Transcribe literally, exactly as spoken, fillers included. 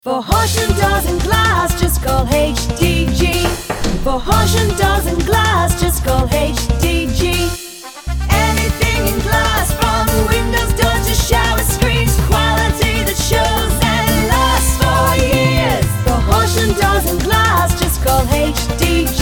For Horsham Doors and Glass, just call H D G. For Horsham Doors and Glass, just call H D G. Anything in glass, from windows, doors to shower screens, quality that shows and lasts for years. For Horsham Doors and Glass, just call H D G.